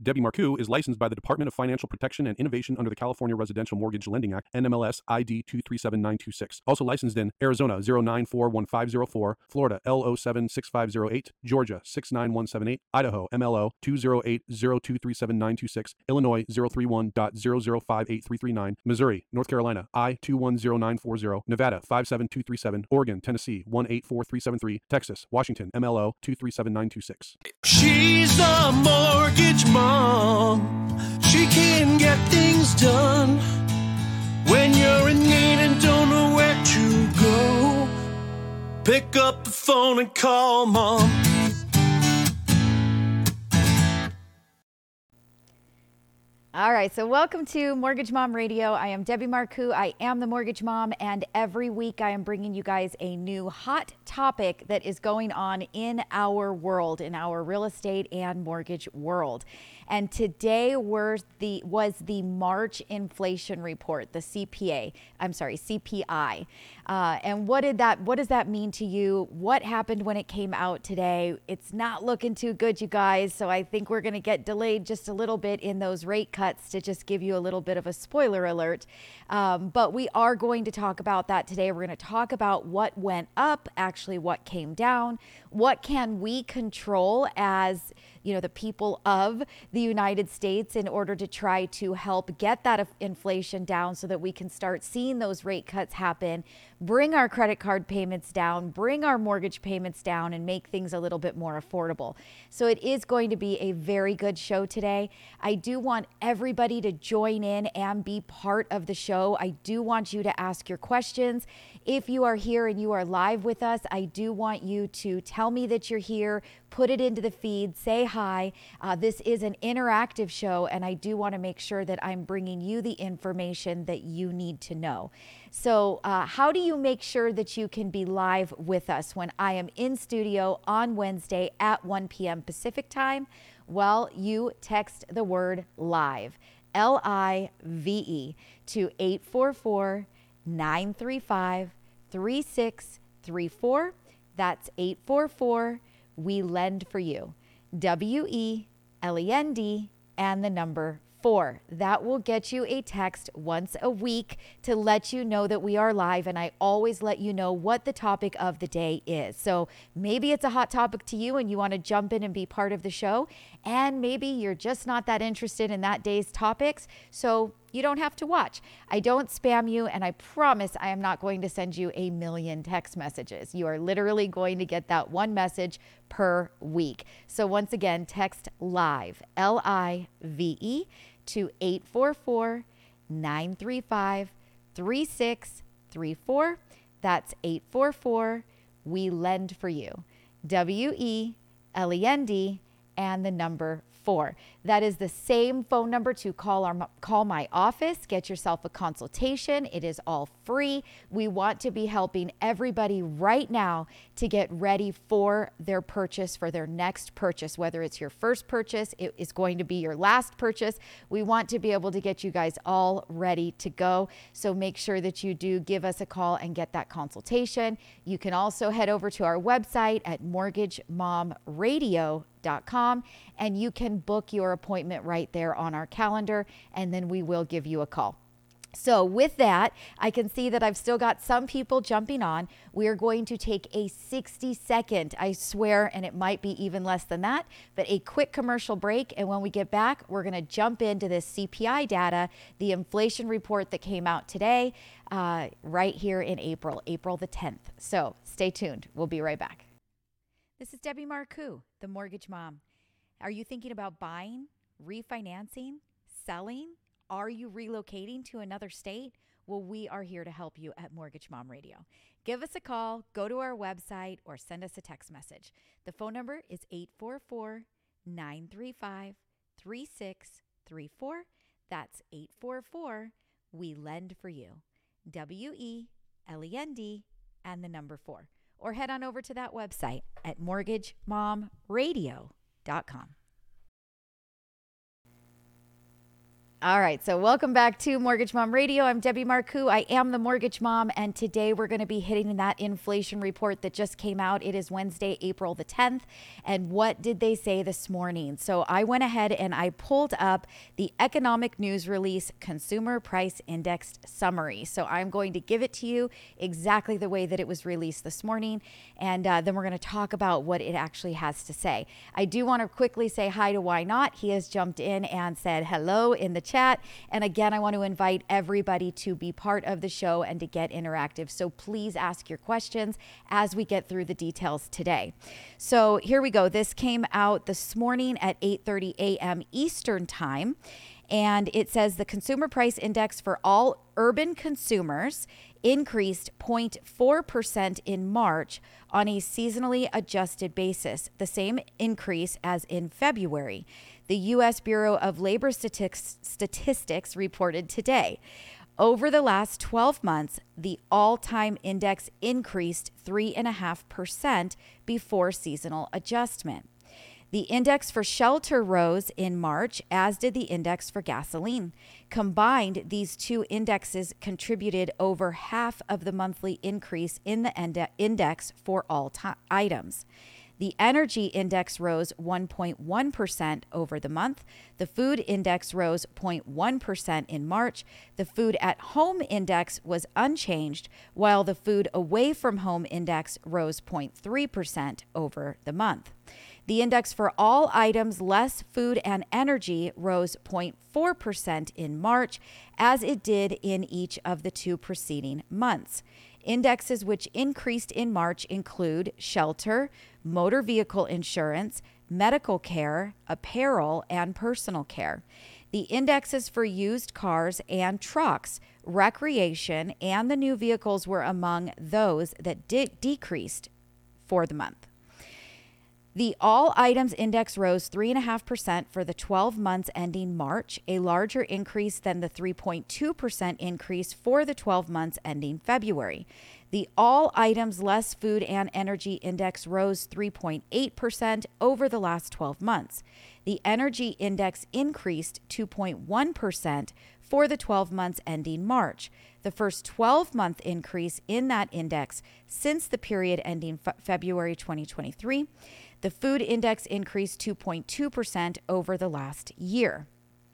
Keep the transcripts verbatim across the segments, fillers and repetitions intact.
Debbie Marcoux is licensed by the Department of Financial Protection and Innovation under the California Residential Mortgage Lending Act, N M L S I D two three seven nine two six. Also licensed in Arizona zero nine four one five zero four, Florida L zero seven six five zero eight, Georgia six nine one seven eight, Idaho M L O two zero eight zero two three seven nine two six, Illinois zero three one dot zero zero five eight three three nine, Missouri, North Carolina I two one zero nine four zero, Nevada five seven two three seven, Oregon, Tennessee one eight four three seven three, Texas, Washington M L O two three seven nine two six. She's a mortgage mom. She can get things done when you're in need and don't know where to go. Pick up the phone and call mom. All right, so welcome to Mortgage Mom Radio. I am Debbie Marcoux. I am the Mortgage Mom, and every week I am bringing you guys a new hot topic that is going on in our world, in our real estate and mortgage world. And today were the was the March inflation report, the C P A. I'm sorry, C P I. Uh, and what did that? What does that mean to you? What happened when it came out today? It's not looking too good, you guys. So I think we're going to get delayed just a little bit in those rate cuts to just give you a little bit of a spoiler alert. Um, but we are going to talk about that today. We're going to talk about what went up, actually what came down, what can we control as you know, the people of the United States in order to try to help get that inflation down so that we can start seeing those rate cuts happen, bring our credit card payments down, bring our mortgage payments down, and make things a little bit more affordable. So it is going to be a very good show today. I do want everybody to join in and be part of the show. I do want you to ask your questions. If you are here and you are live with us, I do want you to tell me that you're here, put it into the feed, say hi. Uh, this is an interactive show, and I do want to make sure that I'm bringing you the information that you need to know. So uh, how do you make sure that you can be live with us when I am in studio on Wednesday at one p.m. Pacific time? Well, you text the word live, L I V E, to eight four four, nine three five, three six three four. That's eight four four, we lend for you. W E L E N D and the number four. That will get you a text once a week to let you know that we are live, and I always let you know what the topic of the day is. So maybe it's a hot topic to you and you want to jump in and be part of the show, and maybe you're just not that interested in that day's topics, so you don't have to watch. I don't spam you, and I promise I am not going to send you a million text messages. You are literally going to get that one message per week. So once again, text live, L I V E, to eight four four, nine three five, three six three four. That's eight four four, we lend for you. W E L E N D and the number four. That is the same phone number to call our call my office. Get yourself a consultation. It is all free. We want to be helping everybody right now to get ready for their purchase, for their next purchase, whether it's your first purchase, it is going to be your last purchase. We want to be able to get you guys all ready to go. So make sure that you do give us a call and get that consultation. You can also head over to our website at mortgage mom radio dot com, and you can book your appointment right there on our calendar, and then we will give you a call. So with that, I can see that I've still got some people jumping on. We are going to take a sixty second, I swear, and it might be even less than that, but a quick commercial break. And when we get back, we're going to jump into this C P I data, the inflation report that came out today, uh, right here in April, April the tenth. So stay tuned. We'll be right back. This is Debbie Marcoux, the Mortgage Mom. Are you thinking about buying, refinancing, selling? Are you relocating to another state? Well, we are here to help you at Mortgage Mom Radio. Give us a call, go to our website, or send us a text message. The phone number is eight four four, nine three five, three six three four. That's eight four four, we lend for you. W E L E N D and the number four. Or head on over to that website at mortgage mom radio dot com. All right, so welcome back to Mortgage Mom Radio. I'm Debbie Marcoux. I am the Mortgage Mom, and today we're going to be hitting that inflation report that just came out. It is Wednesday, April the tenth, and what did they say this morning? So I went ahead and I pulled up the Economic News Release Consumer Price Index Summary. So I'm going to give it to you exactly the way that it was released this morning, and uh, then we're going to talk about what it actually has to say. I do want to quickly say hi to Why Not. He has jumped in and said hello in the chat. And again, I want to invite everybody to be part of the show and to get interactive. So please ask your questions as we get through the details today. So here we go. This came out this morning at eight thirty a.m. Eastern Time. And it says the Consumer Price Index for all urban consumers increased zero point four percent in March on a seasonally adjusted basis, the same increase as in February. The U S Bureau of Labor Statistics, Statistics reported today. Over the last twelve months, the all-time index increased three point five percent before seasonal adjustment. The index for shelter rose in March, as did the index for gasoline. Combined, these two indexes contributed over half of the monthly increase in the index for all t- items. The energy index rose one point one percent over the month. The food index rose zero point one percent in March. The food at home index was unchanged, while the food away from home index rose zero point three percent over the month. The index for all items less food and energy rose zero point four percent in March, as it did in each of the two preceding months. Indexes which increased in March include shelter, motor vehicle insurance, medical care, apparel, and personal care. The indexes for used cars and trucks, recreation, and the new vehicles were among those that de- decreased for the month. The all items index rose three point five percent for the twelve months ending March, a larger increase than the three point two percent increase for the twelve months ending February. The all items less food and energy index rose three point eight percent over the last twelve months. The energy index increased two point one percent for the twelve months ending March, the first twelve-month increase in that index since the period ending fe- February twenty twenty-three. The food index increased two point two percent over the last year.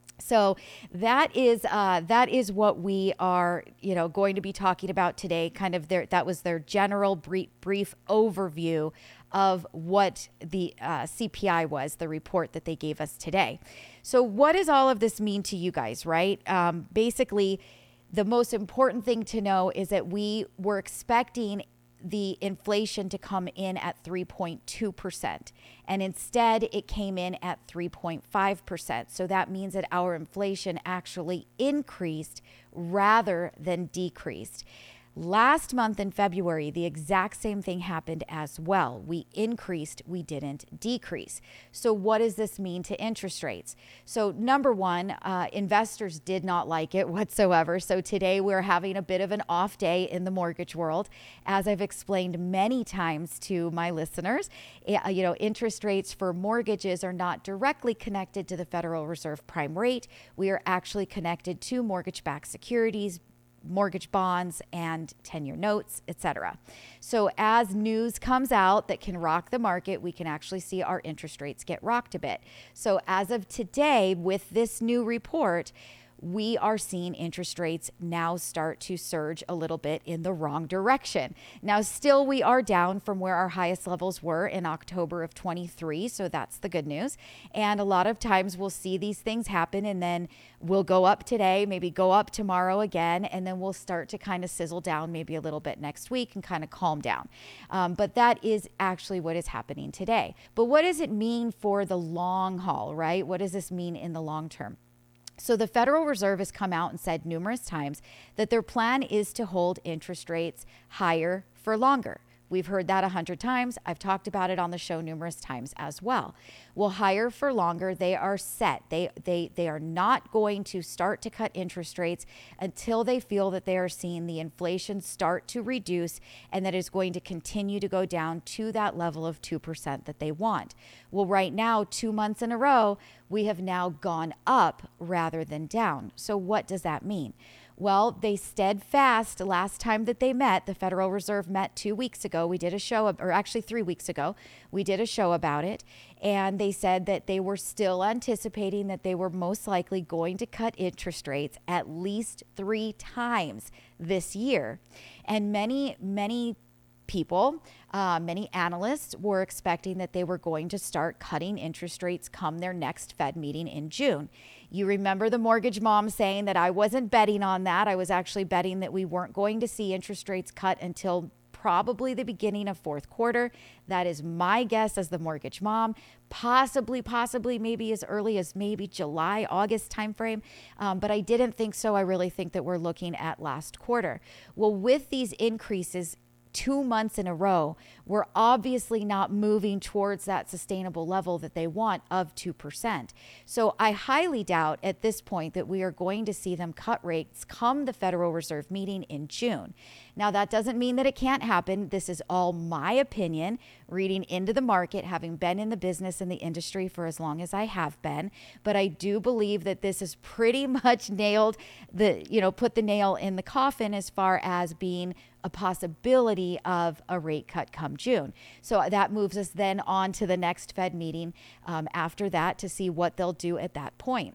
So that is uh, that is what we are, you know, going to be talking about today. Kind of their that was their general brief, brief overview of what the uh, C P I was, the report that they gave us today. So what does all of this mean to you guys, right? Um, basically, the most important thing to know is that we were expecting the inflation to come in at three point two percent. And instead, it came in at three point five percent. So that means that our inflation actually increased rather than decreased. Last month in February, the exact same thing happened as well. We increased, we didn't decrease. So what does this mean to interest rates? So number one, uh, investors did not like it whatsoever. So today we're having a bit of an off day in the mortgage world. As I've explained many times to my listeners, you know, interest rates for mortgages are not directly connected to the Federal Reserve prime rate. We are actually connected to mortgage-backed securities, mortgage bonds, and ten-year notes, et cetera. So as news comes out that can rock the market, we can actually see our interest rates get rocked a bit. So as of today, with this new report, we are seeing interest rates now start to surge a little bit in the wrong direction. Now, still, we are down from where our highest levels were in October of twenty-three, so that's the good news. And a lot of times we'll see these things happen, and then we'll go up today, maybe go up tomorrow again, and then we'll start to kind of sizzle down maybe a little bit next week and kind of calm down. Um, but that is actually what is happening today. But what does it mean for the long haul, right? What does this mean in the long term? So the Federal Reserve has come out and said numerous times that their plan is to hold interest rates higher for longer, We've heard that a hundred times. I've talked about it on the show numerous times as well. Well, higher for longer, they are set. They they they are not going to start to cut interest rates until they feel that they are seeing the inflation start to reduce and that is going to continue to go down to that level of two percent that they want. Well, right now, two months in a row, we have now gone up rather than down. So what does that mean? Well, they steadfast last time that they met, the Federal Reserve met two weeks ago. We did a show, or actually three weeks ago, we did a show about it. And they said that they were still anticipating that they were most likely going to cut interest rates at least three times this year. And many, many people, uh, many analysts were expecting that they were going to start cutting interest rates come their next Fed meeting in June. You remember the mortgage mom saying that I wasn't betting on that. I was actually betting that we weren't going to see interest rates cut until probably the beginning of fourth quarter. That is my guess as the mortgage mom, possibly, possibly maybe as early as maybe July, August timeframe. Um, but I didn't think so. I really think that we're looking at last quarter. Well, with these increases two months in a row, we're obviously not moving towards that sustainable level that they want of two percent. So I highly doubt at this point that we are going to see them cut rates come the Federal Reserve meeting in June. Now, that doesn't mean that it can't happen. This is all my opinion, reading into the market, having been in the business and the industry for as long as I have been. But I do believe that this is pretty much nailed, the, you know, put the nail in the coffin as far as being a possibility of a rate cut come June. So that moves us then on to the next Fed meeting um, after that to see what they'll do at that point.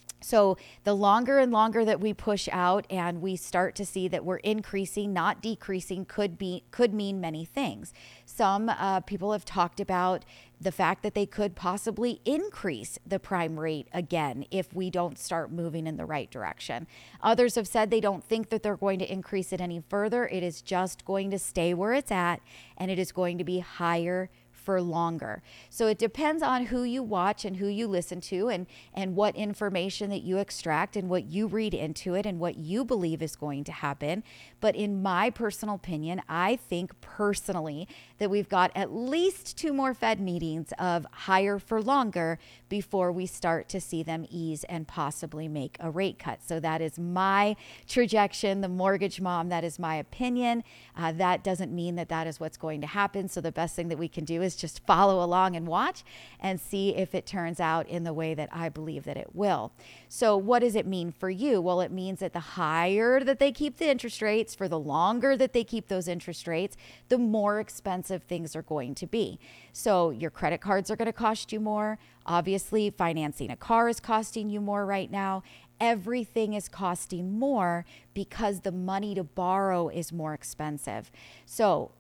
So the longer and longer that we push out and we start to see that we're increasing, not decreasing, could be could mean many things. Some uh, people have talked about the fact that they could possibly increase the prime rate again if we don't start moving in the right direction. Others have said they don't think that they're going to increase it any further. It is just going to stay where it's at, and it is going to be higher for longer. So it depends on who you watch and who you listen to, and and what information that you extract and what you read into it and what you believe is going to happen. But in my personal opinion, I think personally that we've got at least two more Fed meetings of higher for longer before we start to see them ease and possibly make a rate cut. So that is my projection, the mortgage mom. That is my opinion. Uh, that doesn't mean that that is what's going to happen. So the best thing that we can do is just follow along and watch and see if it turns out in the way that I believe that it will. So what does it mean for you? Well, it means that the higher that they keep the interest rates, for the longer that they keep those interest rates, the more expensive things are going to be. So your credit cards are going to cost you more. Obviously, financing a car is costing you more right now. Everything is costing more because the money to borrow is more expensive. So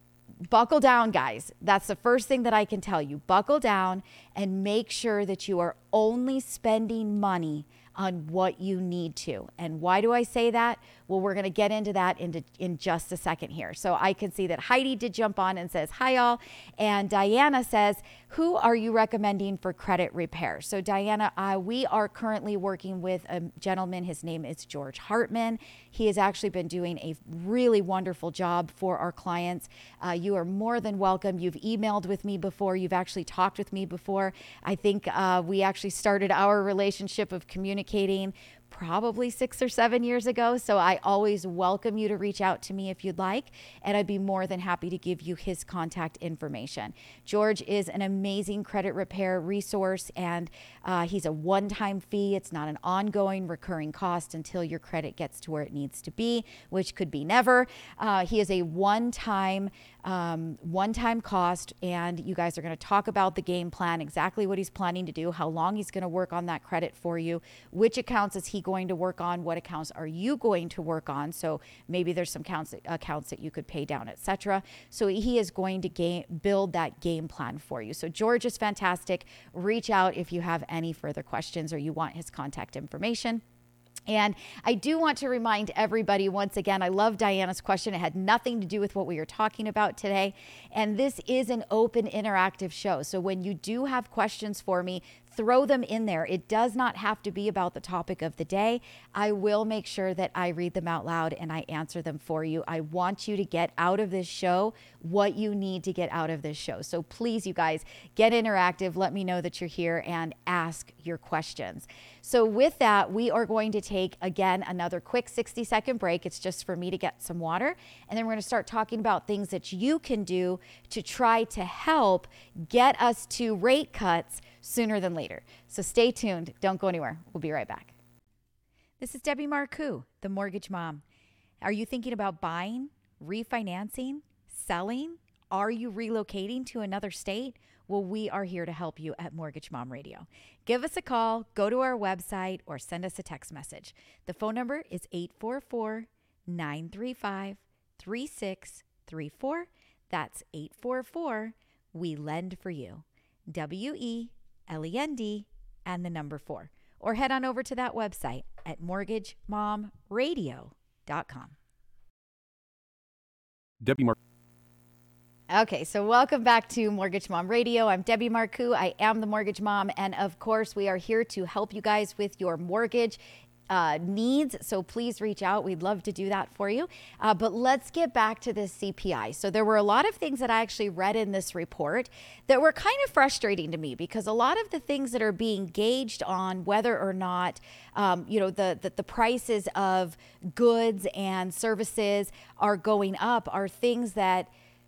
buckle down, guys. That's the first thing that I can tell you. Buckle down and make sure that you are only spending money on what you need to. And why do I say that? Well, we're going to get into that in, in just a second here. So I can see that Heidi did jump on and says, hi, y'all. And Diana says, who are you recommending for credit repair? So Diana, uh, we are currently working with a gentleman. His name is George Hartman. He has actually been doing a really wonderful job for our clients. Uh, you are more than welcome. You've emailed with me before. You've actually talked with me before. I think uh, we actually started our relationship of communicating probably six or seven years ago. So I always welcome you to reach out to me if you'd like, and I'd be more than happy to give you his contact information. George is an amazing credit repair resource, and uh, he's a one-time fee. It's not an ongoing recurring cost until your credit gets to where it needs to be, which could be never. Uh, he is a one-time um, one-time cost, and you guys are going to talk about the game plan, exactly what he's planning to do, how long he's going to work on that credit for you, which accounts is he going to work on, what accounts are you going to work on. So maybe there's some accounts, accounts that you could pay down, et cetera. So he is going to game, build that game plan for you. So George is fantastic. Reach out if you have any further questions or you want his contact information. And I do want to remind everybody once again, I love Diana's question. It had nothing to do with what we were talking about today. And this is an open interactive show. So when you do have questions for me throw them in there. It does not have to be about the topic of the day. I will make sure that I read them out loud and I answer them for you. I want you to get out of this show what you need to get out of this show. So please, you guys, get interactive. Let me know that you're here and ask your questions. So with that, we are going to take, again, another quick sixty second break. It's just for me to get some water. And then we're going to start talking about things that you can do to try to help get us to rate cuts sooner than later. So stay tuned. Don't go anywhere. We'll be right back. This is Debbie Marcoux, the Mortgage Mom. Are you thinking about buying, refinancing, selling? Are you relocating to another state? Well, we are here to help you at Mortgage Mom Radio. Give us a call, go to our website, or send us a text message. The phone number is eight four four, nine three five, three six three four. That's eight four four, we lend for you. W E L E N D and the number four. Or head on over to that website at mortgage mom radio dot com. Debbie Mark. Okay, so welcome back to Mortgage Mom Radio. I'm Debbie Marcoux. I am the Mortgage Mom. And of course, we are here to help you guys with your mortgage Uh, needs. So please reach out. We'd love to do that for you. Uh, but let's get back to this C P I. So there were a lot of things that I actually read in this report that were kind of frustrating to me, because a lot of the things that are being gauged on whether or not, um, you know, the, the, the prices of goods and services are going up are things that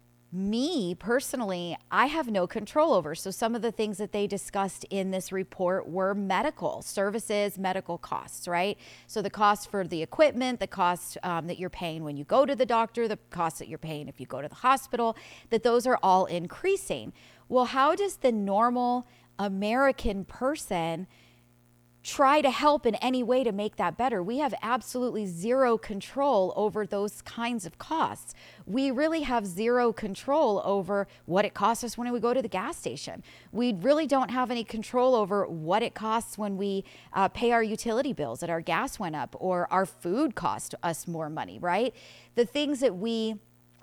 me personally, I have no control over. So some of the things that they discussed in this report were medical services, medical costs, right? So the cost for the equipment, the cost um, that you're paying when you go to the doctor, the cost that you're paying if you go to the hospital, that those are all increasing. Well, how does the normal American person try to help in any way to make that better? We have absolutely zero control over those kinds of costs. We really have zero control over what it costs us when we go to the gas station. We really don't have any control over what it costs when we uh, pay our utility bills, that our gas went up, or our food cost us more money, right? The things that we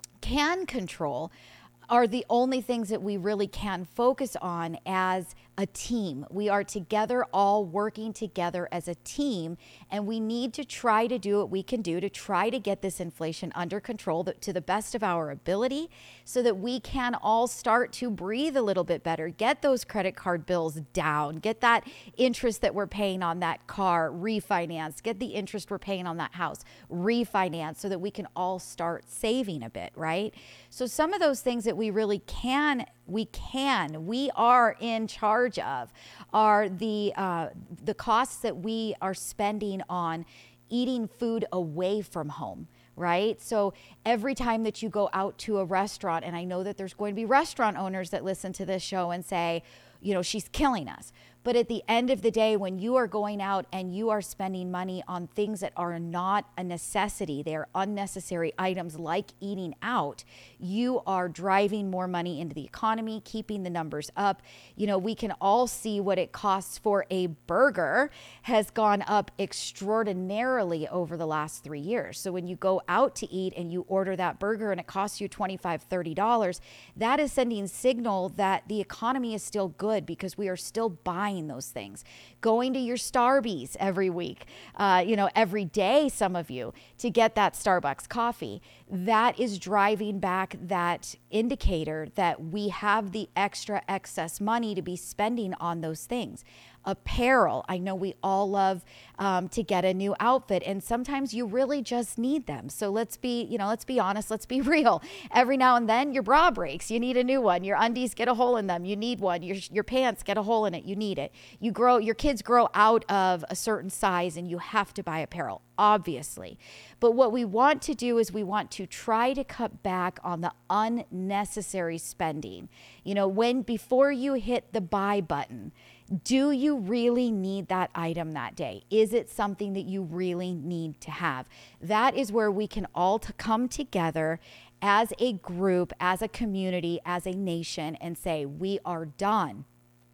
can control are the only things that we really can focus on as a team. We are together, all working together as a team, and we need to try to do what we can do to try to get this inflation under control to the best of our ability, so that we can all start to breathe a little bit better, get those credit card bills down, get that interest that we're paying on that car refinanced, get the interest we're paying on that house refinanced, so that we can all start saving a bit, right? So some of those things that we really can, we can, we are in charge of are the uh, the costs that we are spending on eating food away from home, right? So every time that you go out to a restaurant, and I know that there's going to be restaurant owners that listen to this show and say, you know, she's killing us. But at the end of the day, when you are going out and you are spending money on things that are not a necessity, they are unnecessary items like eating out, you are driving more money into the economy, keeping the numbers up. You know, we can all see what it costs for a burger has gone up extraordinarily over the last three years. So when you go out to eat and you order that burger and it costs you twenty-five dollars, thirty dollars, that is sending signal that the economy is still good, because we are still buying those things. Going to your Starbucks every week, uh, you know, every day, some of you, to get that Starbucks coffee, that is driving back that indicator that we have the extra excess money to be spending on those things. Apparel. I know we all love um, to get a new outfit, and sometimes you really just need them. So let's be, you know, let's be honest, let's be real. Every now and then your bra breaks, you need a new one. Your undies get a hole in them, you need one. Your your pants get a hole in it, you need it. You grow, your kids grow out of a certain size, and you have to buy apparel, obviously. But what we want to do is we want to try to cut back on the unnecessary spending. You know, when before you hit the buy button, do you really need that item that day? Is it something that you really need to have? That is where we can all to come together as a group, as a community, as a nation, and say, we are done.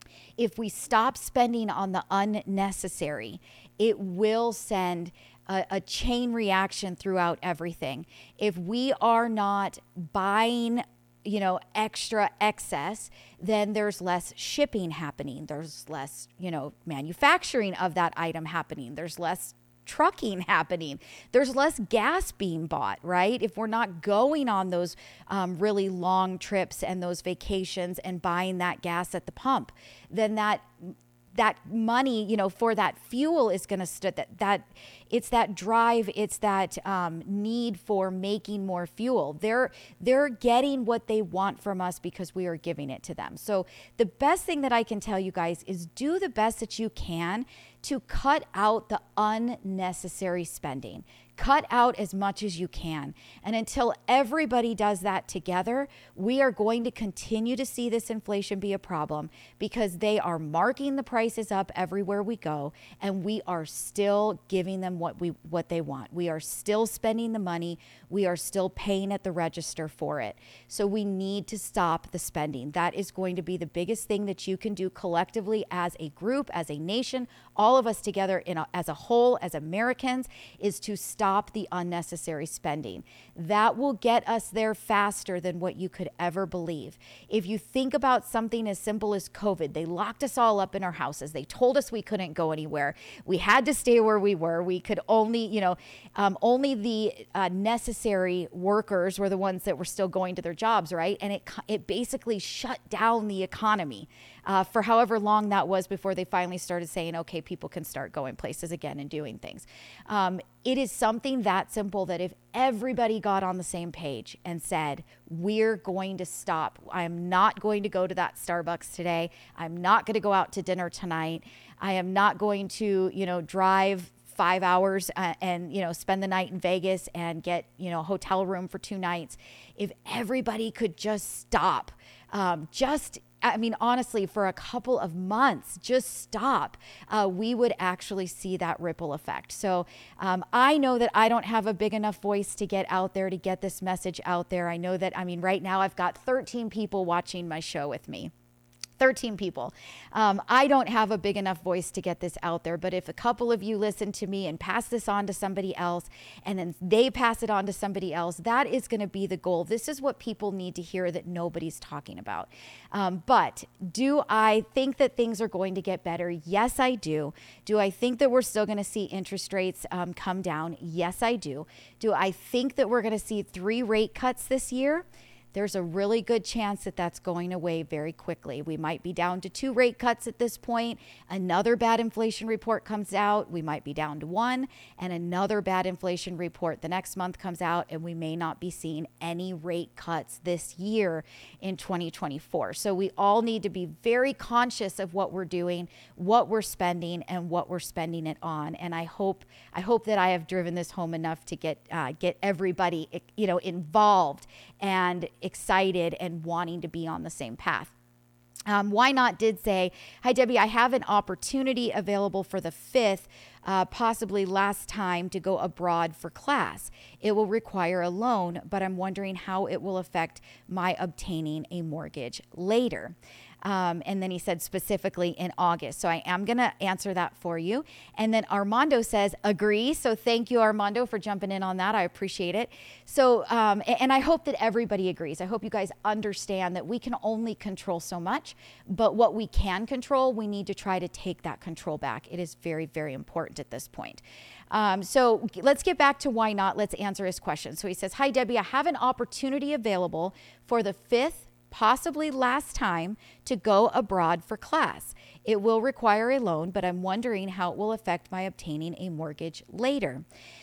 If we stop spending on the unnecessary, it will send a, a chain reaction throughout everything. If we are not buying you know, extra excess, then there's less shipping happening. There's less, you know, manufacturing of that item happening. There's less trucking happening. There's less gas being bought, right? If we're not going on those um, really long trips and those vacations and buying that gas at the pump, then that that money, you know, for that fuel is going to st- that that it's that drive, it's that um, need for making more fuel. They're they're getting what they want from us because we are giving it to them. So the best thing that I can tell you guys is do the best that you can to cut out the unnecessary spending. Cut out as much as you can. And until everybody does that together, we are going to continue to see this inflation be a problem because they are marking the prices up everywhere we go, and we are still giving them what we what they want. We are still spending the money. We are still paying at the register for it. So we need to stop the spending. That is going to be the biggest thing that you can do collectively as a group, as a nation, all of us together in a, as a whole, as Americans, is to stop Stop the unnecessary spending. That will get us there faster than what you could ever believe. If you think about something as simple as COVID, they locked us all up in our houses. They told us we couldn't go anywhere. We had to stay where we were. We could only, you know, um, only the uh, necessary workers were the ones that were still going to their jobs, right? And it it basically shut down the economy uh, for however long that was before they finally started saying, okay, people can start going places again and doing things. Um, It is something that simple that if everybody got on the same page and said, we're going to stop. I'm not going to go to that Starbucks today. I'm not going to go out to dinner tonight. I am not going to, you know, drive five hours uh, and, you know, spend the night in Vegas and get, you know, a hotel room for two nights. If everybody could just stop, um, just I mean, honestly, for a couple of months, just stop, uh, we would actually see that ripple effect. So um, I know that I don't have a big enough voice to get out there, to get this message out there. I know that, I mean, right now I've got thirteen people watching my show with me. thirteen people. Um, I don't have a big enough voice to get this out there, but if a couple of you listen to me and pass this on to somebody else, and then they pass it on to somebody else, that is going to be the goal. This is what people need to hear that nobody's talking about. Um, but do I think that things are going to get better? Yes, I do. Do I think that we're still going to see interest rates um, come down? Yes, I do. Do I think that we're going to see three rate cuts this year? There's a really good chance that that's going away very quickly. We might be down to two rate cuts at this point. Another bad inflation report comes out. We might be down to one, and another bad inflation report the next month comes out, and we may not be seeing any rate cuts this year in twenty twenty-four. So we all need to be very conscious of what we're doing, what we're spending, and what we're spending it on. And I hope I hope that I have driven this home enough to get uh, get everybody, you know, involved and excited and wanting to be on the same path. Um, Why Not did say, hi, Debbie, I have an opportunity available for the fifth, uh, possibly last time, to go abroad for class. It will require a loan, but I'm wondering how it will affect my obtaining a mortgage later. Um, and then he said specifically in August. So I am going to answer that for you. And then Armando says, agree. So thank you, Armando, for jumping in on that. I appreciate it. So, um, and I hope that everybody agrees. I hope you guys understand that we can only control so much, but what we can control, we need to try to take that control back. It is very, very important at this point. Um, so let's get back to Why Not. Let's answer his question. So he says, hi, Debbie, I have an opportunity available for the fifth, possibly last time, to go abroad for class. It will require a loan, but I'm wondering how it will affect my obtaining a mortgage later.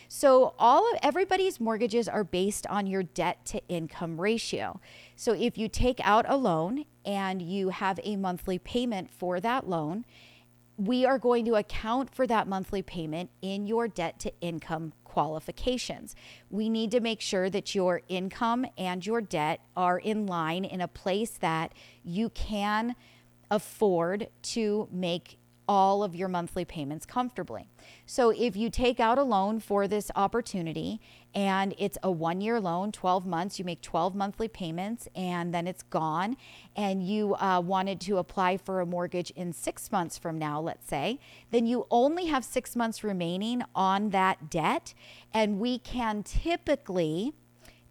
So all of everybody's mortgages are based on your debt to income ratio. So if you take out a loan and you have a monthly payment for that loan, we are going to account for that monthly payment in your debt to income qualifications. We need to make sure that your income and your debt are in line in a place that you can afford to make all of your monthly payments comfortably. So if you take out a loan for this opportunity and it's a one-year loan, twelve months, you make twelve monthly payments and then it's gone, and you uh, wanted to apply for a mortgage in six months from now, let's say, then you only have six months remaining on that debt, and we can typically,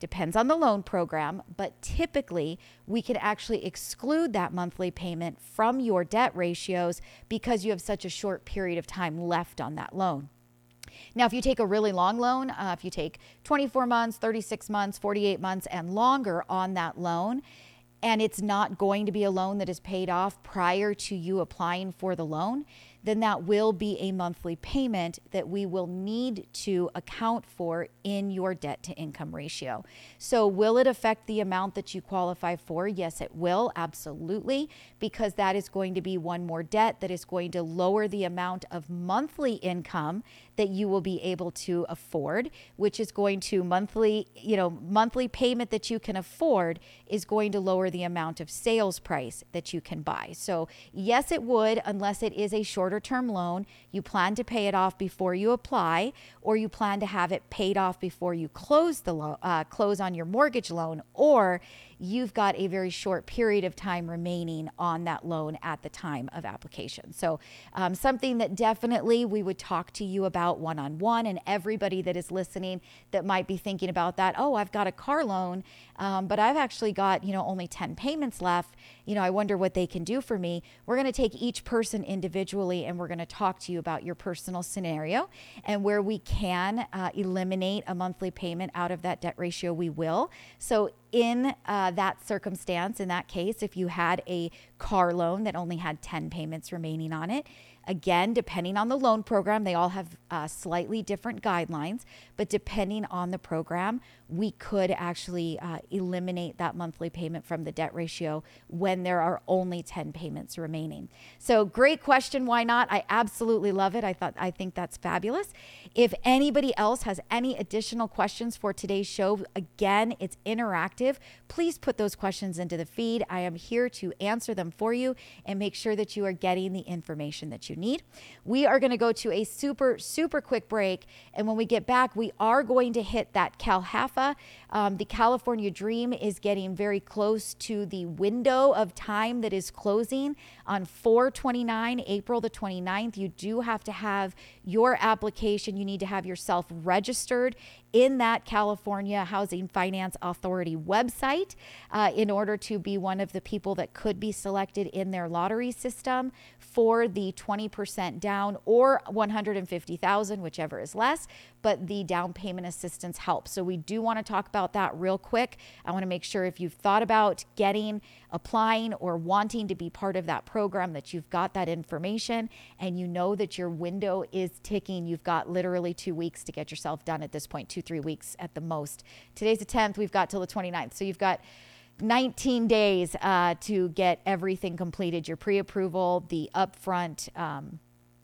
Depends on the loan program, but typically we can actually exclude that monthly payment from your debt ratios because you have such a short period of time left on that loan. Now, if you take a really long loan, uh, if you take twenty-four months, thirty-six months, forty-eight months and longer on that loan, and it's not going to be a loan that is paid off prior to you applying for the loan, then that will be a monthly payment that we will need to account for in your debt to income ratio. So will it affect the amount that you qualify for? Yes, it will, absolutely, because that is going to be one more debt that is going to lower the amount of monthly income that you will be able to afford, which is going to monthly, you know, monthly payment that you can afford is going to lower the amount of sales price that you can buy. So yes, it would, unless it is a shorter term loan, you plan to pay it off before you apply, or you plan to have it paid off before you close the lo- uh, close on your mortgage loan, or you've got a very short period of time remaining on that loan at the time of application. So um, something that definitely we would talk to you about one-on-one, and everybody that is listening that might be thinking about that, oh, I've got a car loan, um, but I've actually got, you know, only ten payments left. You know, I wonder what they can do for me. We're going to take each person individually and we're going to talk to you about your personal scenario, and where we can uh, eliminate a monthly payment out of that debt ratio, we will. So in uh, that circumstance, in that case, if you had a car loan that only had ten payments remaining on it, again, depending on the loan program, they all have uh, slightly different guidelines, but depending on the program, we could actually uh, eliminate that monthly payment from the debt ratio when there are only ten payments remaining. So great question. Why not? I absolutely love it. I thought, I think that's fabulous. If anybody else has any additional questions for today's show, again, it's interactive. Please put those questions into the feed. I am here to answer them for you and make sure that you are getting the information that you need. We are going to go to a super, super quick break. And when we get back, we are going to hit that CalHAFA. Um, the California Dream is getting very close to the window of time that is closing on four twenty-nine, April the twenty-ninth. You do have to have your application. You need to have yourself registered in that California Housing Finance Authority website uh, in order to be one of the people that could be selected in their lottery system for the twenty percent down or one hundred fifty thousand, whichever is less, but the down payment assistance helps. So we do want to talk about that real quick. I want to make sure if you've thought about getting, applying, or wanting to be part of that program, that you've got that information and you know that your window is ticking. You've got literally two weeks to get yourself done at this point, two, three weeks at the most. Today's the tenth, we've got till the twenty-ninth. So you've got nineteen days uh, to get everything completed, your pre-approval, the upfront um,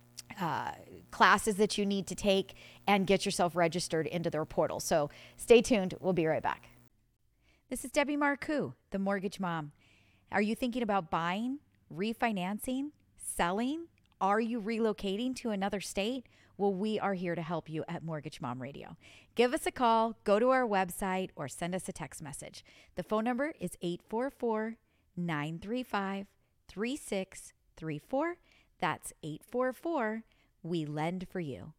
uh, classes that you need to take, and get yourself registered into their portal. So stay tuned. We'll be right back. This is Debbie Marcoux, the Mortgage Mom. Are you thinking about buying, refinancing, selling? Are you relocating to another state? Well, we are here to help you at Mortgage Mom Radio. Give us a call, go to our website, or send us a text message. The phone number is eight four four, nine three five, three six three four. That's eight four four, we lend for you.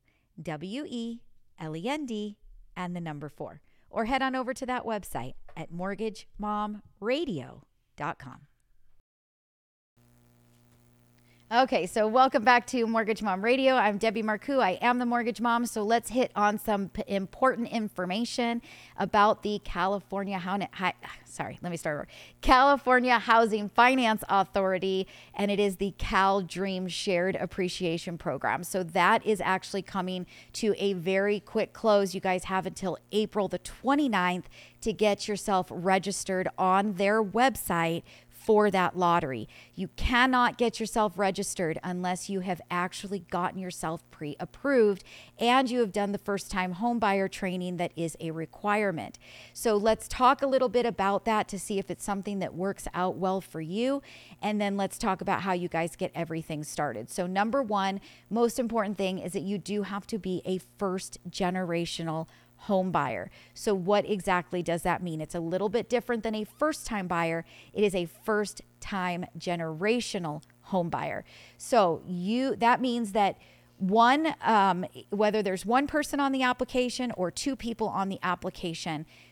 W E L E N D and the number four. Or head on over to that website at mortgage mom radio dot com. Okay, so welcome back to Mortgage Mom Radio. I'm Debbie Marcoux. I am the Mortgage Mom. So let's hit on some p- important information about the California Housing, sorry, let me start over. California Housing Finance Authority, and it is the Cal Dream Shared Appreciation Program. So that is actually coming to a very quick close. You guys have until April the twenty-ninth to get yourself registered on their website for that lottery. You cannot get yourself registered unless you have actually gotten yourself pre-approved and you have done the first-time home buyer training that is a requirement. So let's talk a little bit about that to see if it's something that works out well for you. And then let's talk about how you guys get everything started. So number one, most important thing is that you do have to be a first generational home buyer. So what exactly does that mean? It's a little bit different than a first-time buyer. It is a first-time generational home buyer. So you that means that one, um, whether there's one person on the application or two people on the application,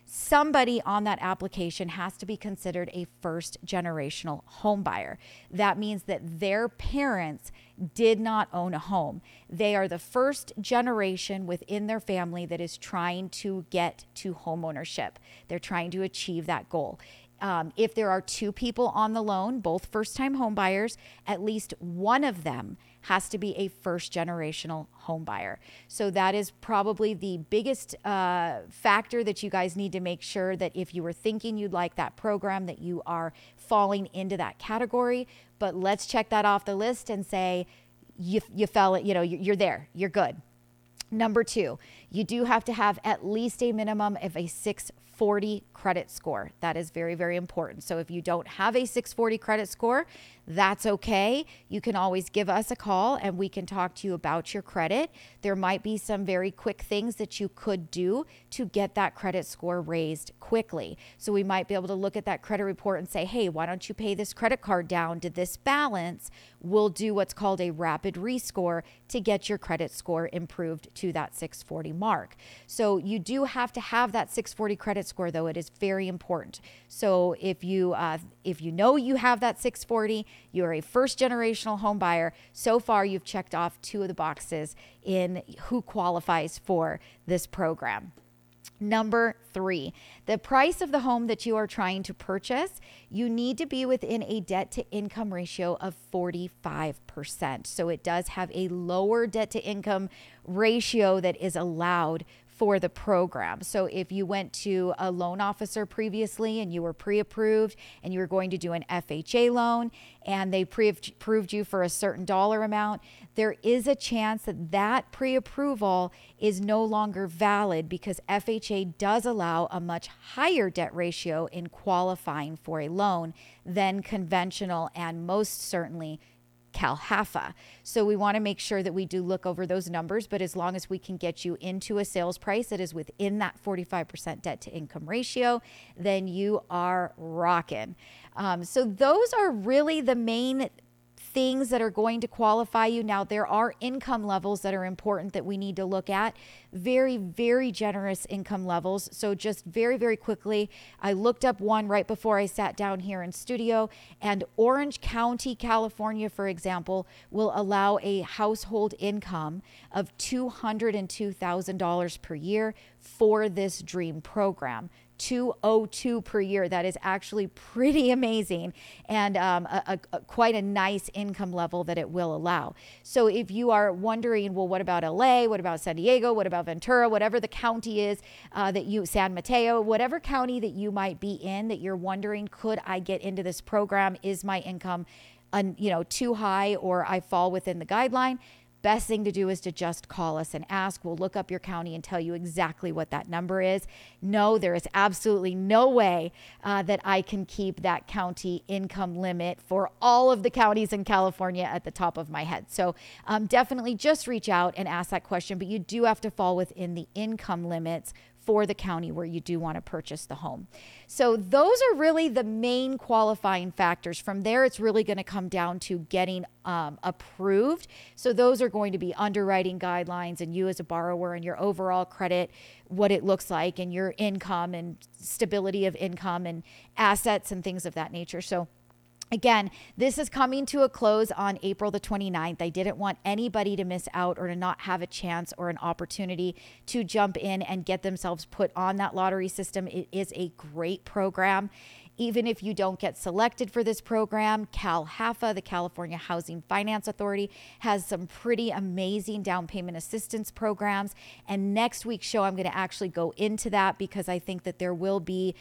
somebody on that application has to be considered a first generational home buyer. That means that their parents did not own a home. They are the first generation within their family that is trying to get to home ownership. They're trying to achieve that goal. Um, if there are two people on the loan, both first-time home buyers, at least one of them has to be a first generational home buyer. So that is probably the biggest uh, factor that you guys need to make sure that if you were thinking you'd like that program, that you are falling into that category. But let's check that off the list and say you, you fell, you know, you're there, you're good. Number two, you do have to have at least a minimum of a six forty credit score. That is very, very important. So if you don't have a six forty credit score, that's okay. You can always give us a call and we can talk to you about your credit. There might be some very quick things that you could do to get that credit score raised quickly. So we might be able to look at that credit report and say, hey, why don't you pay this credit card down to this balance? We'll do what's called a rapid rescore to get your credit score improved to that six forty mark. So you do have to have that six forty credit score, though. It is very important. So if you uh, if you know you have that six forty, you are a first generational home buyer. So far, you've checked off two of the boxes in who qualifies for this program. Number three, the price of the home that you are trying to purchase, you need to be within a debt to income ratio of forty-five percent. So it does have a lower debt to income ratio that is allowed for the program. So if you went to a loan officer previously and you were pre-approved and you were going to do an F H A loan and they pre-approved you for a certain dollar amount, there is a chance that that pre-approval is no longer valid because F H A does allow a much higher debt ratio in qualifying for a loan than conventional and most certainly CalHFA. So we want to make sure that we do look over those numbers, but as long as we can get you into a sales price that is within that forty-five percent debt to income ratio, then you are rocking. Um, so those are really the main things that are going to qualify you. Now, there are income levels that are important that we need to look at. Very, very generous income levels. So just very, very quickly, I looked up one right before I sat down here in studio, and Orange County, California, for example, will allow a household income of two hundred two thousand dollars per year for this DREAM program. two hundred two per year. That is actually pretty amazing and um, a, a, quite a nice income level that it will allow. So if you are wondering, well, what about L A? What about San Diego? What about Ventura? Whatever the county is uh, that you, San Mateo, whatever county that you might be in that you're wondering, could I get into this program? Is my income uh, you know, too high or I fall within the guideline? Best thing to do is to just call us and ask. We'll look up your county and tell you exactly what that number is. No, there is absolutely no way uh, that I can keep that county income limit for all of the counties in California at the top of my head. So um, definitely just reach out and ask that question, but you do have to fall within the income limits for the county where you do want to purchase the home. So those are really the main qualifying factors. From there, it's really going to come down to getting um, approved. So those are going to be underwriting guidelines and you as a borrower and your overall credit, what it looks like and your income and stability of income and assets and things of that nature. So again, this is coming to a close on April the twenty-ninth. I didn't want anybody to miss out or to not have a chance or an opportunity to jump in and get themselves put on that lottery system. It is a great program. Even if you don't get selected for this program, CalHFA, the California Housing Finance Authority, has some pretty amazing down payment assistance programs. And next week's show, I'm going to actually go into that because I think that there will be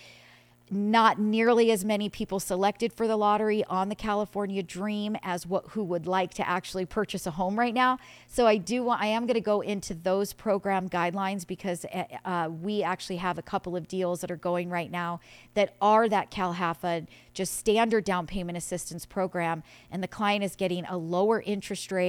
not nearly as many people selected for the lottery on the California Dream as what who would like to actually purchase a home right now. So I do want, I am going to go into those program guidelines because uh, we actually have a couple of deals that are going right now that are that CalHFA, just standard down payment assistance program. And the client is getting a lower interest rate,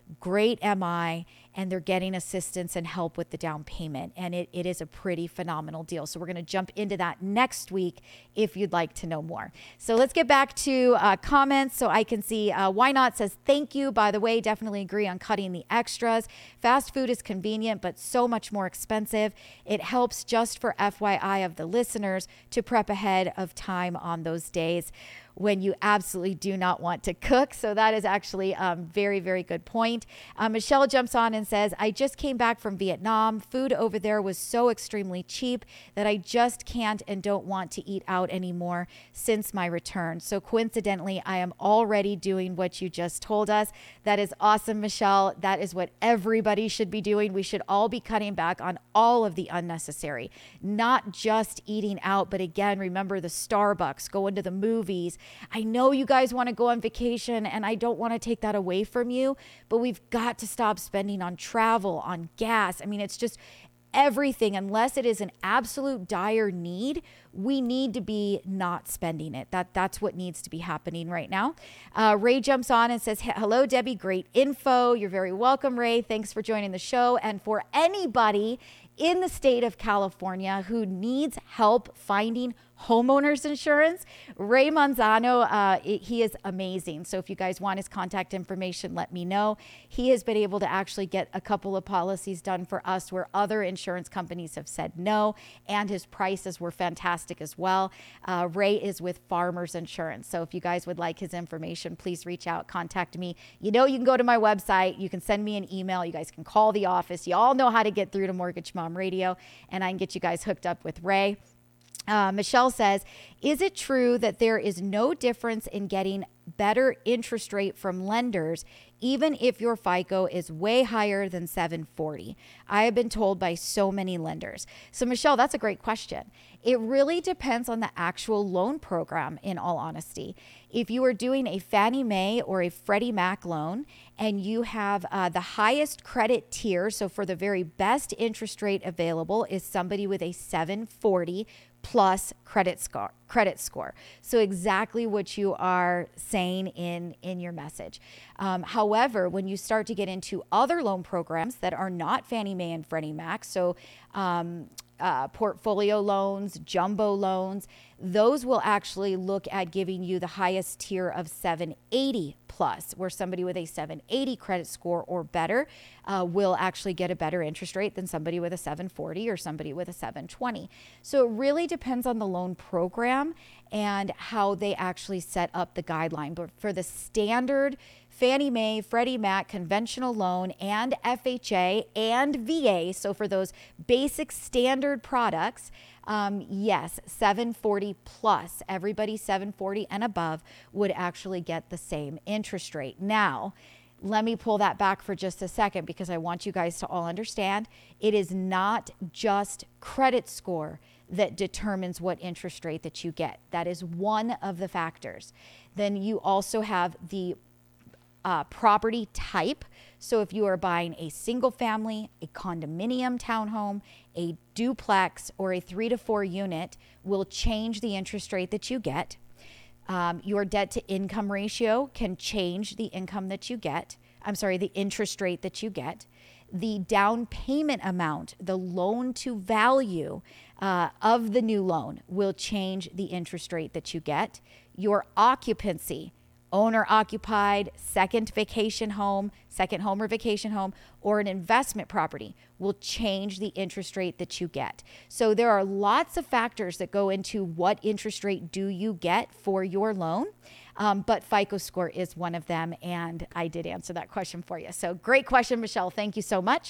great M I, and they're getting assistance and help with the down payment. And it, it is a pretty phenomenal deal. So we're going to jump into that next week if you'd like to know more. So let's get back to uh, comments. So I can see uh, Why Not says, thank you. By the way, definitely agree on cutting the extras. Fast food is convenient, but so much more expensive. It helps, just for F Y I of the listeners, to prep ahead of time on those days when you absolutely do not want to cook. So that is actually a um, very, very good point. Uh, Michelle jumps on and says, I just came back from Vietnam. Food over there was so extremely cheap that I just can't and don't want to eat out anymore since my return. So coincidentally, I am already doing what you just told us. That is awesome, Michelle. That is what everybody should be doing. We should all be cutting back on all of the unnecessary, not just eating out, but again, remember the Starbucks, going to the movies. I know you guys want to go on vacation, and I don't want to take that away from you, but we've got to stop spending on travel, on gas. I mean, it's just everything. Unless it is an absolute dire need, we need to be not spending it. That That's what needs to be happening right now. Uh, Ray jumps on and says, hello, Debbie. Great info. You're very welcome, Ray. Thanks for joining the show. And for anybody in the state of California who needs help finding homeowners insurance, Ray Manzano, uh, it, he is amazing. So if you guys want his contact information, let me know. He has been able to actually get a couple of policies done for us where other insurance companies have said no, and his prices were fantastic as well. Uh, Ray is with Farmers Insurance. So if you guys would like his information, please reach out, contact me. You know, you can go to my website, you can send me an email, you guys can call the office. You all know how to get through to Mortgage Mom Radio, and I can get you guys hooked up with Ray. Uh, Michelle says, is it true that there is no difference in getting better interest rate from lenders, even if your FICO is way higher than seven forty? I have been told by so many lenders. So Michelle, that's a great question. It really depends on the actual loan program, in all honesty. If you are doing a Fannie Mae or a Freddie Mac loan and you have uh, the highest credit tier, so for the very best interest rate available is somebody with a seven forty plus credit score, credit score. So exactly what you are saying in, in your message. Um, however, when you start to get into other loan programs that are not Fannie Mae and Freddie Mac, so um, uh, portfolio loans, jumbo loans, those will actually look at giving you the highest tier of seven eighty plus, where somebody with a seven eighty credit score or better uh, will actually get a better interest rate than somebody with a seven forty or somebody with a seven twenty. So it really depends on the loan program and how they actually set up the guideline. But for the standard Fannie Mae, Freddie Mac, conventional loan, and F H A and V A, so for those basic standard products, um, yes, seven forty plus, everybody seven forty and above would actually get the same interest rate. Now, let me pull that back for just a second because I want you guys to all understand it is not just credit score that determines what interest rate that you get. That is one of the factors. Then you also have the Uh, property type. So if you are buying a single family, a condominium townhome, a duplex, or a three to four unit will change the interest rate that you get. Um, your debt to income ratio can change the income that you get. I'm sorry, the interest rate that you get. The down payment amount, the loan to value uh, of the new loan will change the interest rate that you get. Your occupancy, owner occupied, second vacation home, second home or vacation home, or an investment property will change the interest rate that you get. So there are lots of factors that go into what interest rate do you get for your loan. Um, but FICO score is one of them. And I did answer that question for you. So great question, Michelle. Thank you so much.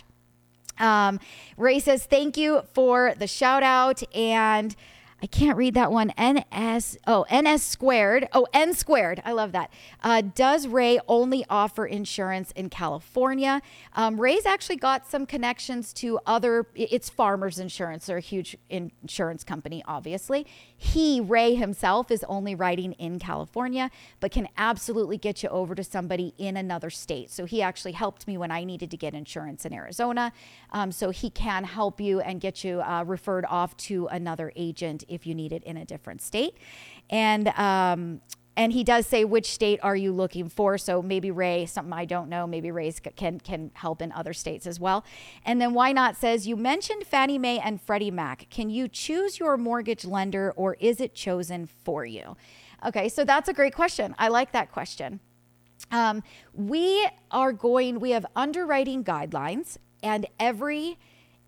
Um, Ray says, thank you for the shout out. And I can't read that one. N S, oh, N S squared. Oh, N squared. I love that. Uh, does Ray only offer insurance in California? Um, Ray's actually got some connections to other, it's Farmers Insurance. They're a huge insurance company, obviously. He, Ray himself, is only writing in California, but can absolutely get you over to somebody in another state. So he actually helped me when I needed to get insurance in Arizona. Um, so he can help you and get you uh, referred off to another agent if you need it in a different state. And um, and he does say, which state are you looking for? So maybe Ray, something I don't know, maybe Ray can, can help in other states as well. And then Why Not says, you mentioned Fannie Mae and Freddie Mac. Can you choose your mortgage lender, or is it chosen for you? Okay, so that's a great question. I like that question. Um, we are going, we have underwriting guidelines, and every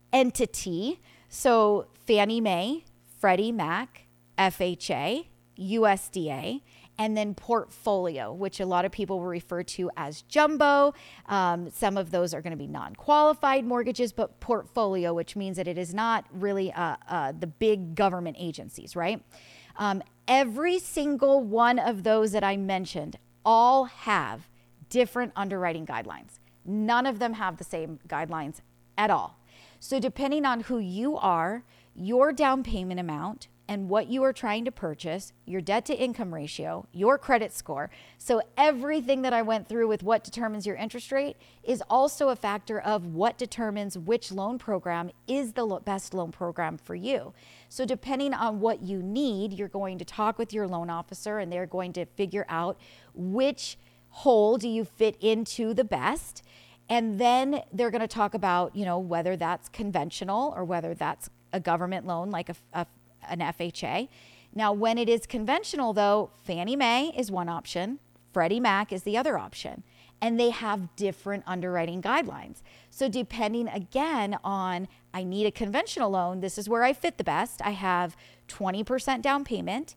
entity, so Fannie Mae, Freddie Mac, F H A, U S D A, and then portfolio, which a lot of people will refer to as jumbo. Um, some of those are going to be non-qualified mortgages, but portfolio, which means that it is not really uh, uh, the big government agencies, right? Um, every single one of those that I mentioned all have different underwriting guidelines. None of them have the same guidelines at all. So depending on who you are, your down payment amount, and what you are trying to purchase, your debt to income ratio, your credit score. So everything that I went through with what determines your interest rate is also a factor of what determines which loan program is the best loan program for you. So depending on what you need, you're going to talk with your loan officer, and they're going to figure out which hole do you fit into the best. And then they're going to talk about, you know, whether that's conventional or whether that's a government loan like a, a an F H A. Now, when it is conventional, though, Fannie Mae is one option, Freddie Mac is the other option, and they have different underwriting guidelines. So depending again on, I need a conventional loan, this is where I fit the best. I have twenty percent down payment,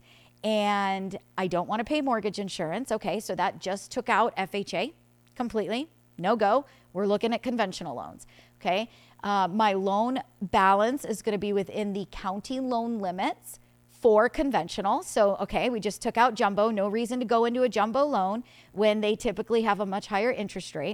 and I don't want to pay mortgage insurance. Okay, so that just took out F H A completely, no go. We're looking at conventional loans, okay? Uh, my loan balance is going to be within the county loan limits for conventional. So, okay, we just took out jumbo. No reason to go into a jumbo loan when they typically have a much higher interest rate.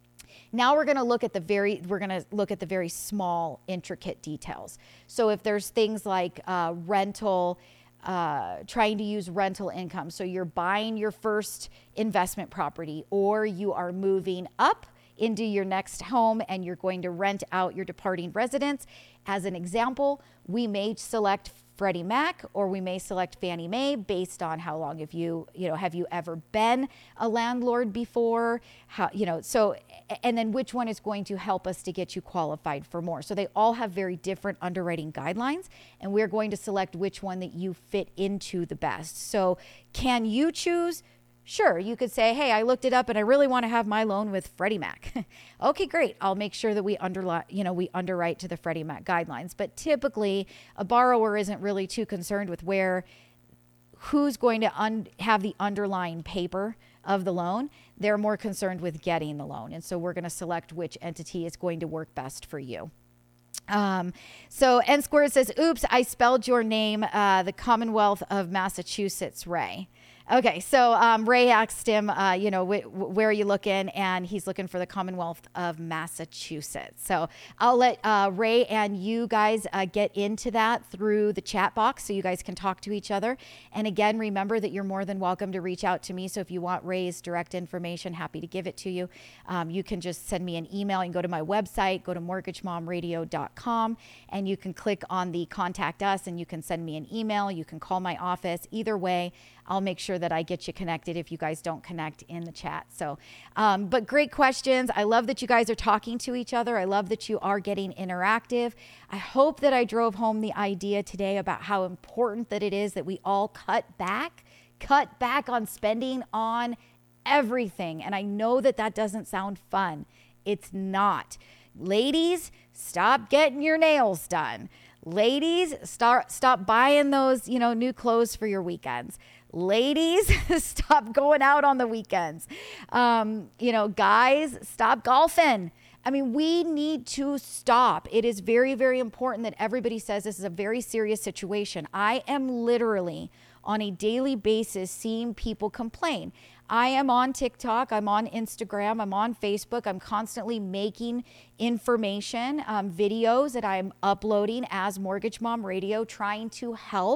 Now we're going to look at the very, we're going to look at the very small, intricate details. So if there's things like uh, rental, uh, trying to use rental income. So you're buying your first investment property, or you are moving up into your next home and you're going to rent out your departing residence. As an example, we may select Freddie Mac, or we may select Fannie Mae based on how long have you, you know, have you ever been a landlord before? How, you know, so, and then which one is going to help us to get you qualified for more? So they all have very different underwriting guidelines, and we're going to select which one that you fit into the best. So can you choose? Sure, you could say, hey, I looked it up and I really want to have my loan with Freddie Mac. Okay, great. I'll make sure that we underli- you know, we underwrite to the Freddie Mac guidelines. But typically, a borrower isn't really too concerned with where, who's going to un- have the underlying paper of the loan. They're more concerned with getting the loan. And so we're going to select which entity is going to work best for you. Um, so N Squared says, oops, I spelled your name, uh, the Commonwealth of Massachusetts, Ray. Okay, so um, Ray asked him, uh, you know, wh- where are you looking? And he's looking for the Commonwealth of Massachusetts. So I'll let uh, Ray and you guys uh, get into that through the chat box so you guys can talk to each other. And again, remember that you're more than welcome to reach out to me. So if you want Ray's direct information, happy to give it to you. Um, you can just send me an email. You can go to my website, go to mortgage mom radio dot com, and you can click on the contact us and you can send me an email. You can call my office. Either way, I'll make sure that I get you connected if you guys don't connect in the chat. So, um, but great questions. I love that you guys are talking to each other. I love that you are getting interactive. I hope that I drove home the idea today about how important that it is that we all cut back, cut back on spending on everything. And I know that that doesn't sound fun. It's not. Ladies, stop getting your nails done. Ladies, start stop buying those, you know, new clothes for your weekends. Ladies, stop going out on the weekends. Um, you know, guys, stop golfing. I mean, we need to stop. It is very, very important that everybody says this is a very serious situation. I am literally on a daily basis seeing people complain. I am on TikTok, I'm on Instagram, I'm on Facebook. I'm constantly making information, um, videos that I'm uploading as Mortgage Mom Radio, trying to help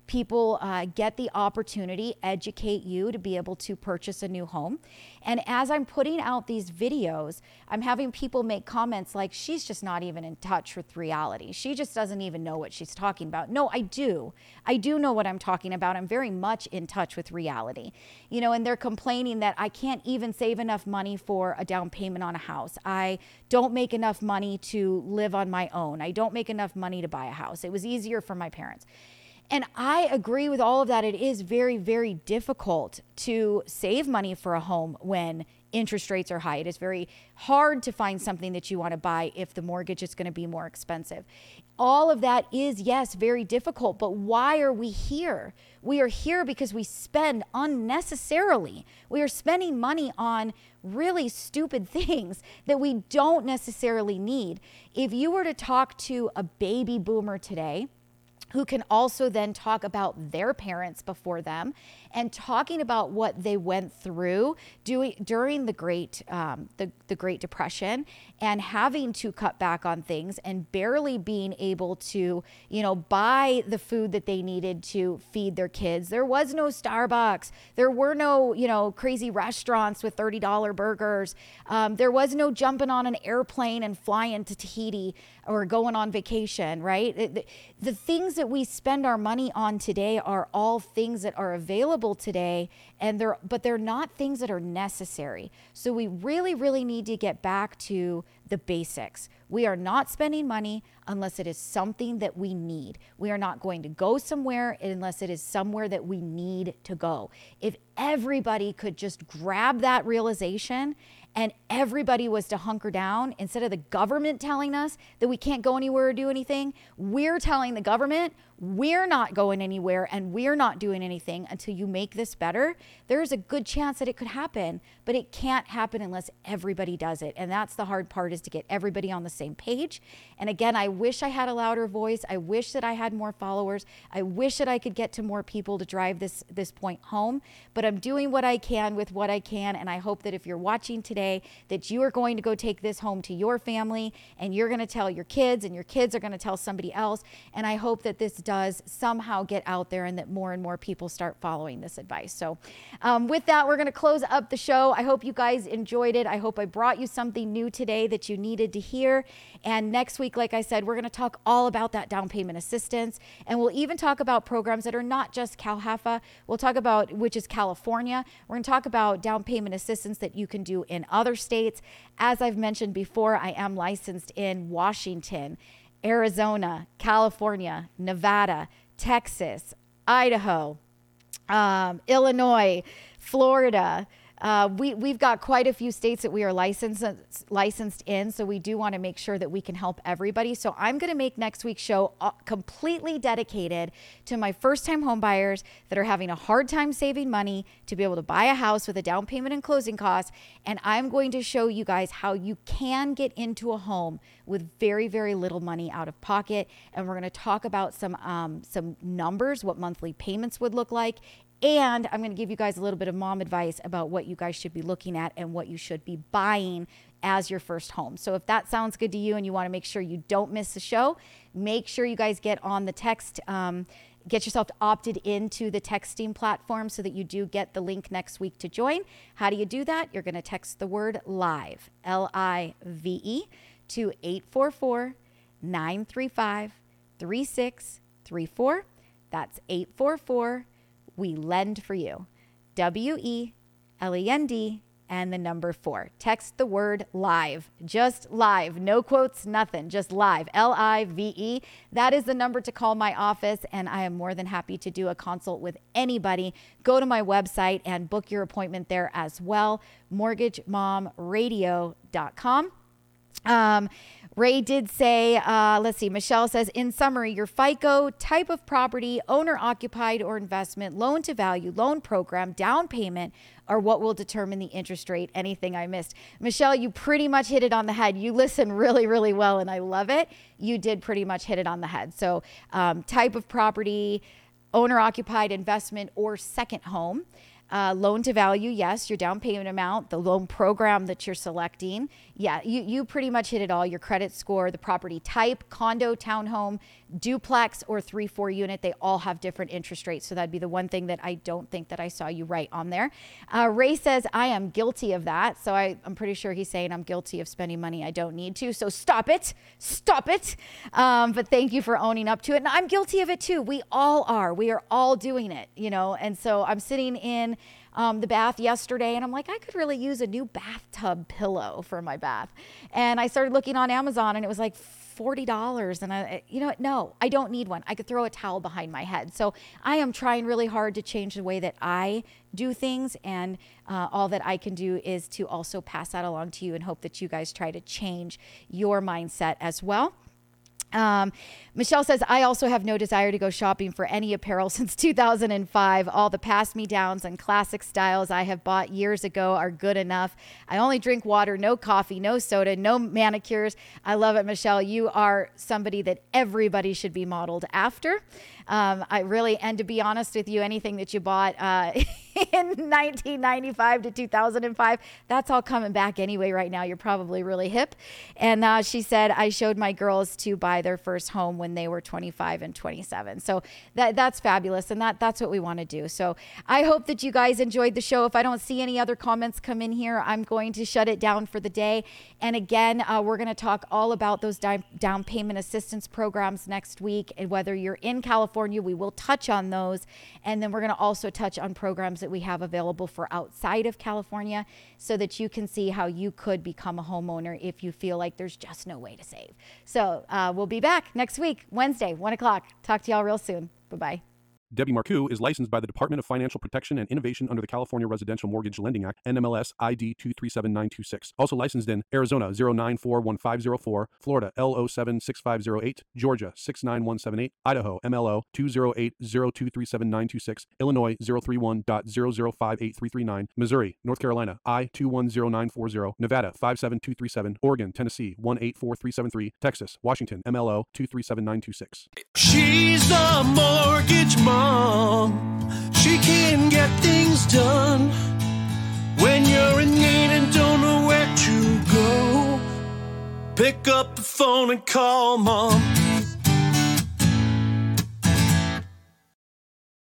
people uh, get the opportunity, educate you to be able to purchase a new home. And as I'm putting out these videos, I'm having people make comments like, she's just not even in touch with reality. She just doesn't even know what she's talking about. No, I do. I do know what I'm talking about. I'm very much in touch with reality. You know, and they're complaining that I can't even save enough money for a down payment on a house. I don't make enough money to live on my own. I don't make enough money to buy a house. It was easier for my parents. And I agree with all of that. It is very, very difficult to save money for a home when interest rates are high. It is very hard to find something that you want to buy if the mortgage is going to be more expensive. All of that is, yes, very difficult. But why are we here? We are here because we spend unnecessarily. We are spending money on really stupid things that we don't necessarily need. If you were to talk to a baby boomer today, who can also then talk about their parents before them and talking about what they went through doing during the Great um, the, the Great Depression and having to cut back on things and barely being able to, you know, buy the food that they needed to feed their kids. There was no Starbucks. There were no, you know, crazy restaurants with thirty dollar burgers. Um, there was no jumping on an airplane and flying to Tahiti or going on vacation, right? The, the things that we spend our money on today are all things that are available today, and they're but they're not things that are necessary. So we really, really need to get back to the basics. We are not spending money unless it is something that we need. We are not going to go somewhere unless it is somewhere that we need to go. If everybody could just grab that realization and everybody was to hunker down, instead of the government telling us that we can't go anywhere or do anything, we're telling the government we're not going anywhere and we're not doing anything until you make this better. There's a good chance that it could happen, but it can't happen unless everybody does it. And that's the hard part, is to get everybody on the same page. And again, I wish I had a louder voice. I wish that I had more followers. I wish that I could get to more people to drive this, this point home, but I'm doing what I can with what I can. And I hope that if you're watching today, that you are going to go take this home to your family and you're going to tell your kids, and your kids are going to tell somebody else. And I hope that this does somehow get out there and that more and more people start following this advice. So um, with that, we're going to close up the show. I hope you guys enjoyed it. I hope I brought you something new today that you needed to hear. And next week, like I said, we're going to talk all about that down payment assistance. And we'll even talk about programs that are not just CalHFA. We'll talk about, which is California. We're going to talk about down payment assistance that you can do in other states. As I've mentioned before, I am licensed in Washington, Arizona, California, Nevada, Texas, Idaho, um, Illinois, Florida. Uh, we, we've got quite a few states that we are licensed, licensed in, so we do want to make sure that we can help everybody. So I'm going to make next week's show completely dedicated to my first-time home buyers that are having a hard time saving money to be able to buy a house with a down payment and closing costs. And I'm going to show you guys how you can get into a home with very, very little money out of pocket. And we're going to talk about some, um, some numbers, what monthly payments would look like. And I'm going to give you guys a little bit of mom advice about what you guys should be looking at and what you should be buying as your first home. So if that sounds good to you and you want to make sure you don't miss the show, make sure you guys get on the text, um, get yourself opted into the texting platform so that you do get the link next week to join. How do you do that? You're going to text the word LIVE, L I V E, to eight four four, nine three five, three six three four. That's eight four four, we lend for you. W E L E N D and the number four. Text the word LIVE, just live, no quotes, nothing, just live, L I V E. That is the number to call my office, and I am more than happy to do a consult with anybody. Go to my website and book your appointment there as well, mortgage mom radio dot com. Um, Ray did say, uh, let's see, Michelle says, in summary, your FICO, type of property, owner occupied or investment, loan to value, loan program, down payment are what will determine the interest rate. Anything I missed? Michelle, you pretty much hit it on the head. You listen really, really well, and I love it. You did pretty much hit it on the head. So um, type of property, owner occupied investment or second home. Uh, loan to value, yes. Your down payment amount, the loan program that you're selecting. Yeah, you, you pretty much hit it all. Your credit score, the property type, condo, townhome, duplex, or three, four unit. They all have different interest rates. So that'd be the one thing that I don't think that I saw you right on there. Uh, Ray says, I am guilty of that. So I, I'm pretty sure he's saying I'm guilty of spending money I don't need to. So stop it. Stop it. Um, but thank you for owning up to it. And I'm guilty of it too. We all are. We are all doing it, you know. And so I'm sitting in Um, the bath yesterday, and I'm like, I could really use a new bathtub pillow for my bath. And I started looking on Amazon, and it was like forty dollars. And I, you know what? No, I don't need one. I could throw a towel behind my head. So I am trying really hard to change the way that I do things. And uh, all that I can do is to also pass that along to you and hope that you guys try to change your mindset as well. Um, Michelle says, I also have no desire to go shopping for any apparel since two thousand five. All the pass-me-downs and classic styles I have bought years ago are good enough. I only drink water, no coffee, no soda, no manicures. I love it, Michelle. You are somebody that everybody should be modeled after. Um, I really, and to be honest with you, anything that you bought uh, in nineteen ninety-five to two thousand five, that's all coming back anyway right now. You're probably really hip. And uh, she said, I showed my girls to buy their first home when they were twenty-five and twenty-seven. So that that's fabulous. And that that's what we want to do. So I hope that you guys enjoyed the show. If I don't see any other comments come in here, I'm going to shut it down for the day. And again, uh, we're going to talk all about those down, down payment assistance programs next week. And whether you're in California, we will touch on those. And then we're going to also touch on programs that we have available for outside of California so that you can see how you could become a homeowner if you feel like there's just no way to save. So uh, we'll be back next week, Wednesday, one o'clock. Talk to y'all real soon. Bye-bye. Debbie Marcoux is licensed by the Department of Financial Protection and Innovation under the California Residential Mortgage Lending Act, N M L S I D two three seven nine two six. Also licensed in Arizona zero nine four one five zero four, Florida L zero seven six five zero eight, Georgia six nine one seven eight, Idaho M L O two zero eight zero two three seven nine two six, Illinois zero three one dot zero zero five eight three three nine, Missouri, North Carolina I two one zero nine four zero, Nevada five seven two three seven, Oregon, Tennessee one eight four three seven three, Texas, Washington M L O two three seven nine two six. She's the mortgage mom. She can get things done when you're in need and don't know where to go. Pick up the phone and call mom.